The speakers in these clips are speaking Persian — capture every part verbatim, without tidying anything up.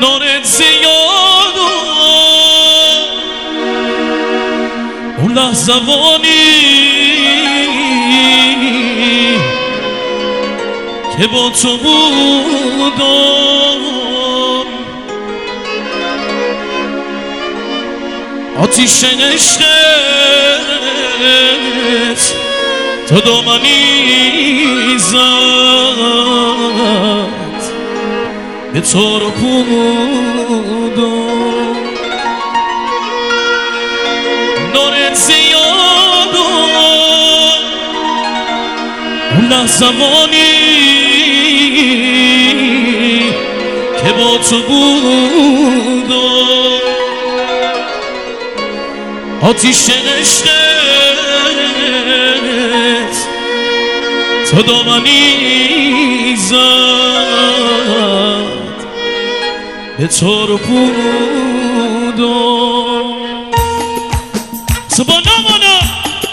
نارت زیاد و اون لحظوانی که با تو بودم آتیش عشقت تو دامنی زد به تو رو بودم نارت زیاد و اون لحظوانی که با تو بودم آتیش عشقت تو دامنی زد به تو رو بودم سبحان الله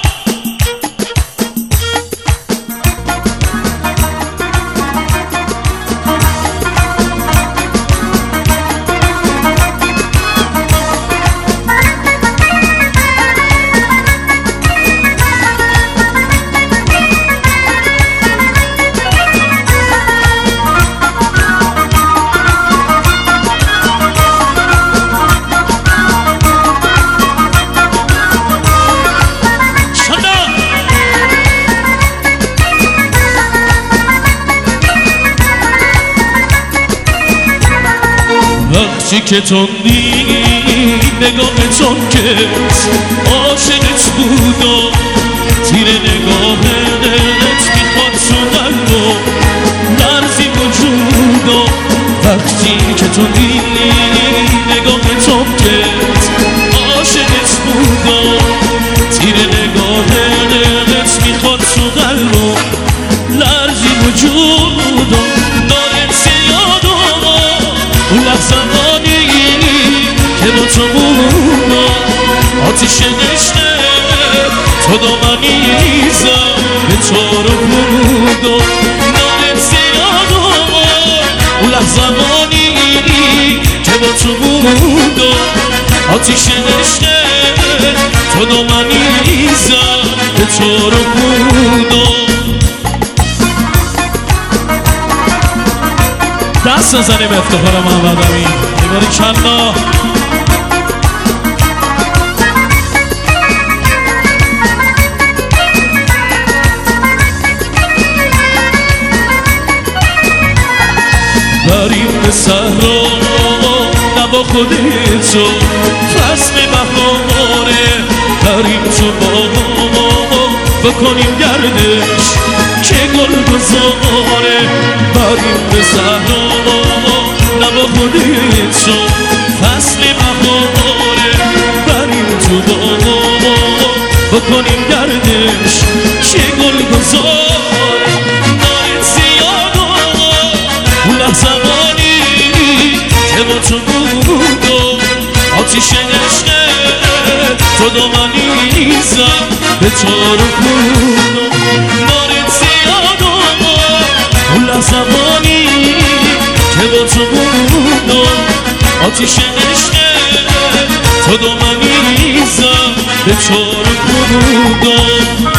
وقتی که تندی نگاه تون که عاشقت بودم تیر نگاهت میخواد تو قلبو لرزی وجودم وقتی که تندی نگاه تون که عاشقت بودم تیر نگاهت میخواد تو قلبو لرزی وجودم نارت زیادم اون لحظوانی که با تو بودم آتیش عشقت تو دامنی زد به تو رو بودم نارت زیادم اون لحظوانی که با تو بودم آتیش عشقت تو دامنی زد به تو رو بودم دست نزنیم افتخار محمد امین ایواری چندنا بریم به صحرا نبا خودتو فصل بهاره بریم تو باغ بکنیم گردش که گل گذاره بریم به صحرا نبا خودتو فصل بهاره بریم تو باغ بکنیم گردش که گل گذاره نارت زیاد اون لحظوانی که با تو بودم آتیش عشقت تو دامنی زد به تو رو بودم نارت زیاد اون لحظوانی که با تو بودم آتیش عشقت تو دامنی زد به تو رو بودم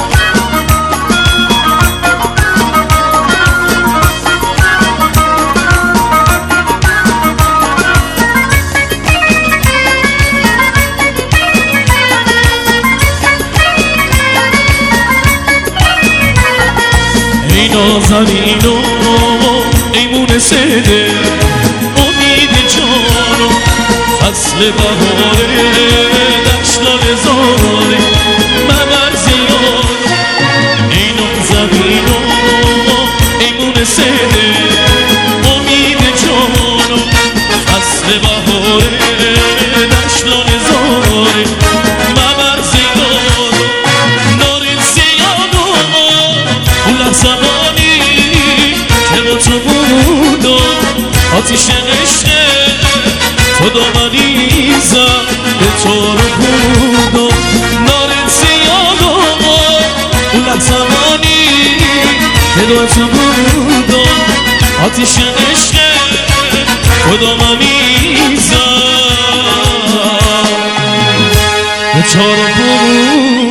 نازنین و ایمون سده امید جانو فصل بهاره دشتال زاره مبر زیاد ای نازنین و ایمون سده امید جانو فصل بهاره دشتال زاره مبر زیاد نارت زیاد اون لحظوانی که با تو بودم آتیش عشقت تو دامنی زد به تو رو بودم نارت زیاد اون لحظوانی که با تو بودم آتیش عشقت تو دامنی چار